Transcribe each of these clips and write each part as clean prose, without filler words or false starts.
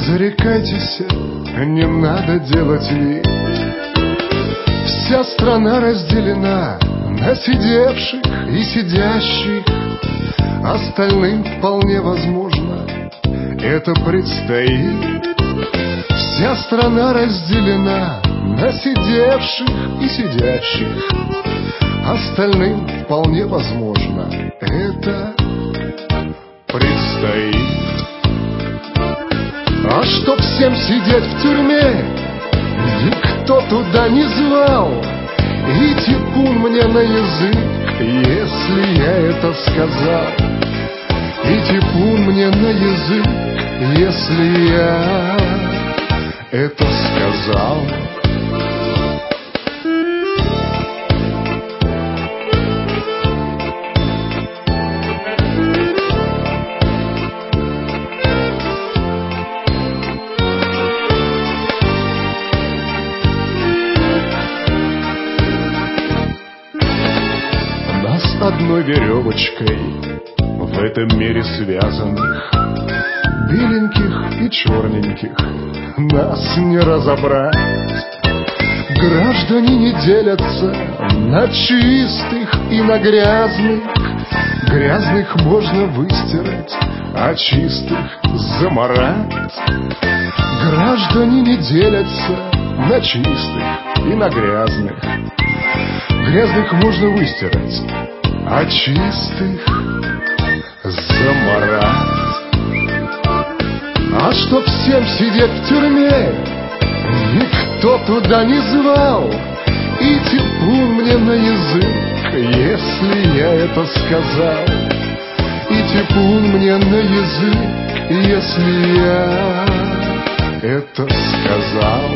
зарекайтесь, не надо делать вид. Вся страна разделена на сидевших и сидящих. Остальным вполне возможно это предстоит. Вся страна разделена на сидевших и сидящих. Остальным вполне возможно это предстоит. А чтоб всем сидеть в тюрьме, никто туда не звал. И типун мне на язык, если я это сказал. И типун мне на язык, если я это сказал. Одной веревочкой в этом мире связанных, беленьких и черненьких, нас не разобрать. Граждане не делятся на чистых и на грязных. Грязных можно выстирать, а чистых замарать. Граждане не делятся на чистых и на грязных. Грязных можно выстирать, а чистых замарать. А чтоб всем сидеть в тюрьме, никто туда не звал. И типун мне на язык, если я это сказал. И типун мне на язык, если я это сказал.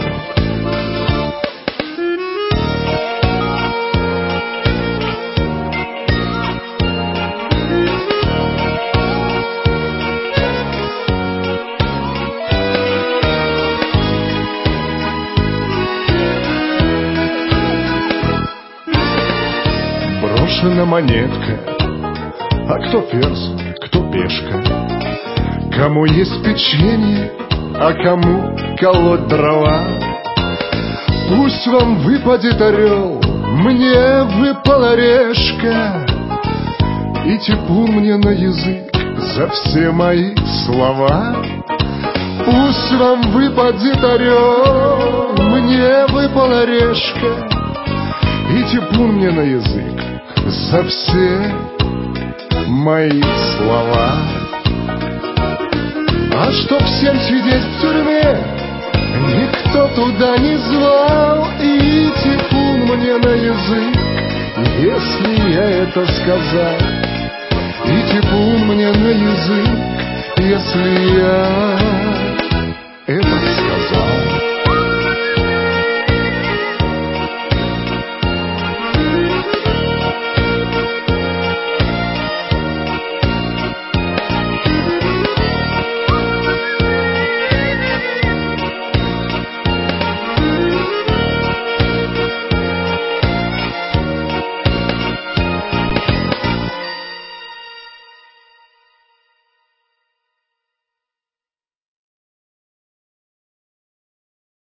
Брошена монетка, а кто ферзь, кто пешка. Кому есть печенье, а кому колоть дрова. Пусть вам выпадет орел, мне выпала решка. И типун мне на язык за все мои слова. Пусть вам выпадет орел, мне выпала решка. И типун мне на язык за все мои слова. А чтоб всем сидеть в тюрьме, никто туда не звал. И типун мне на язык, если я это сказал. И типун мне на язык, если я